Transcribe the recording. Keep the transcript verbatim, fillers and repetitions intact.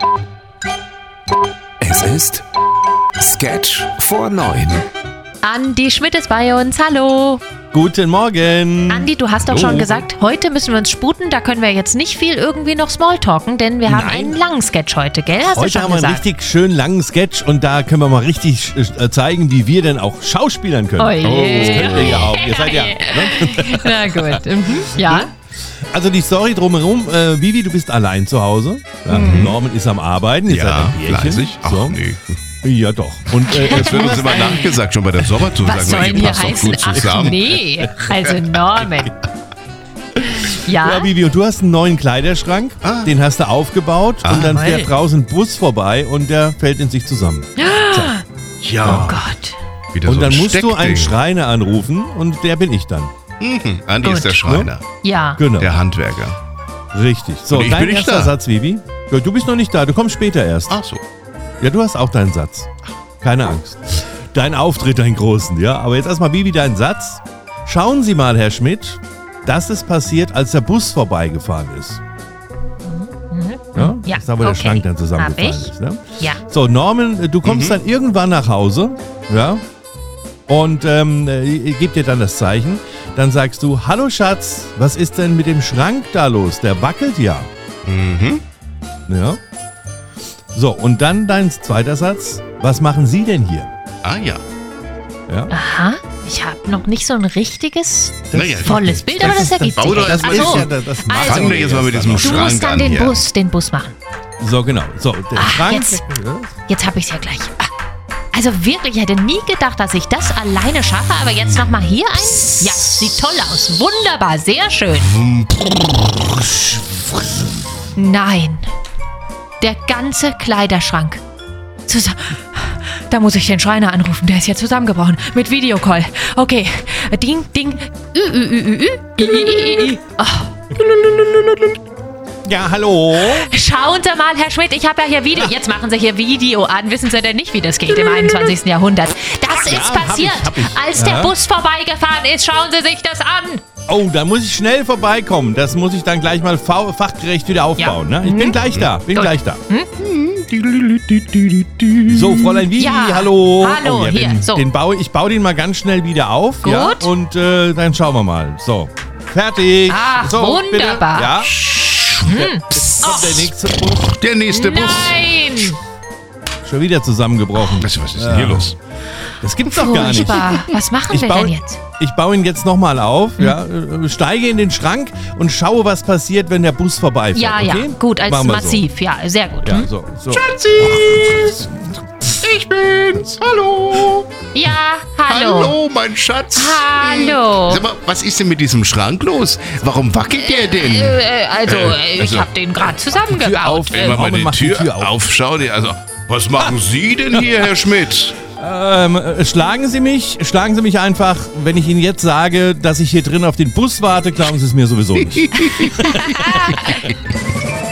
Es ist Sketch vor neun. Andi Schmidt ist bei uns, hallo. Guten Morgen. Andi, du hast doch Hallo. schon gesagt, heute müssen wir uns sputen, da können wir jetzt nicht viel irgendwie noch Smalltalken, denn wir haben Nein. einen langen Sketch heute, gell? Hast du Heute schon haben wir einen gesagt? richtig schön langen Sketch und da können wir mal richtig äh, zeigen, wie wir denn auch schauspielern können. Oh je. Das könnt ihr ja auch. Ihr seid ja, ne? Na gut, mhm. ja. Also die Story drumherum, äh, Vivi, du bist allein zu Hause. Ja, Mhm. Norman ist am Arbeiten. Ihr seid Ja, ein Pärchen. fleißig. Ach So. nee. Ja doch. Und äh, Das wird uns immer nachgesagt, schon bei der Sommertour. Was Sagen soll wir, ihr hier passt doch heißen? gut Ach zusammen. nee, also Norman. Ja, ja, Vivi, und du hast einen neuen Kleiderschrank, Ah. den hast du aufgebaut Ah. und dann Toll. fährt draußen ein Bus vorbei und der fällt in sich zusammen. Ja, oh Gott. wieder Und so dann ein musst du einen Steckding. Schreiner anrufen und der bin ich dann. Mhm. Andi Gut. ist der Schreiner, Ja, Genau. der Handwerker. Richtig. So, Und ich dein bin nicht erster da. Satz, Vivi. Ja, du bist noch nicht da, du kommst später erst. Ach so. Ja, du hast auch deinen Satz. Keine Angst. Dein Auftritt, deinen großen, ja. Aber jetzt erstmal, Vivi, deinen Satz. Schauen Sie mal, Herr Schmidt, das ist passiert, als der Bus vorbeigefahren ist. Ja, Ja, das ist da, wo der okay. Schrank dann Hab zusammengefallen ich. ist. Ne? ja. So, Norman, du kommst dann irgendwann nach Hause, ja, und ähm, ich gebe dir dann das Zeichen. Dann sagst du, hallo Schatz, was ist denn mit dem Schrank da los? Der wackelt ja. Mhm. Ja. So, und dann dein zweiter Satz. Was machen Sie denn hier? Ah ja. Ja. Aha, ich habe noch nicht so ein richtiges, Naja, volles Bild, aber das ergibt bau sich. doch erst Das mal ist Ach so. ja das, das Also, Fangen wir jetzt mal mit diesem Du Schrank musst dann an den hier. Bus, den Bus machen. So, genau. So, der Ach, Schrank. jetzt. Jetzt habe ich es ja gleich. Ah, Also wirklich, ich hätte nie gedacht, dass ich das alleine schaffe, aber jetzt nochmal hier ein. Ja, sieht toll aus. Wunderbar, sehr schön. Nein. Der ganze Kleiderschrank. Zusa- Da muss ich den Schreiner anrufen, der ist ja zusammengebrochen. Mit Videocall. Okay. Ding, ding. Ü, ü, ü, ü, ü. I, I, I, I. Oh. Ja, hallo. Schauen Sie mal, Herr Schmidt, ich habe ja hier Video. Jetzt machen Sie hier Video an. Wissen Sie denn nicht, wie das geht im einundzwanzigsten Jahrhundert? Das Ja, ist hab ich, passiert, hab ich. als Ja. der Bus vorbeigefahren ist. Schauen Sie sich das an. Oh, da muss ich schnell vorbeikommen. Das muss ich dann gleich mal fa- fachgerecht wieder aufbauen. Ne? Ich bin gleich da. Bin Gut. gleich da. So, Fräulein Vivi, Ja, hallo. hallo, oh, ja, hier, den, so. den baue, ich baue den mal ganz schnell wieder auf. Ja, Gut. und äh, dann schauen wir mal. So, fertig. Ah, so, wunderbar. Bitte. Ja. Jetzt kommt der nächste Bus. Der nächste Bus. Nein. Schon wieder zusammengebrochen. Was, was ist denn hier los? Das gibt's doch gar nicht. Furchtbar. Was machen Ich wir baue, denn jetzt? ich baue ihn jetzt nochmal auf, ja, äh, steige in den Schrank und schaue, was passiert, wenn der Bus vorbeifährt. Ja, ja, okay? gut, als Machen wir massiv. Ja, sehr gut. So. Ja, Hm? so, so. Ich bin's. Hallo. Ja, hallo. Hallo, mein Schatz. Hallo. Sag mal, was ist denn mit diesem Schrank los? Warum wackelt der denn? Äh, also, Äh, ich also- habe den gerade zusammengebaut. Tür auf. Wenn man mal Norman die macht die Tür, Tür auf. auf. Schau dir, also, was machen Sie denn hier, Herr Schmidt? Ähm, äh, schlagen Sie mich, schlagen Sie mich einfach, wenn ich Ihnen jetzt sage, dass ich hier drin auf den Bus warte, glauben Sie es mir sowieso nicht.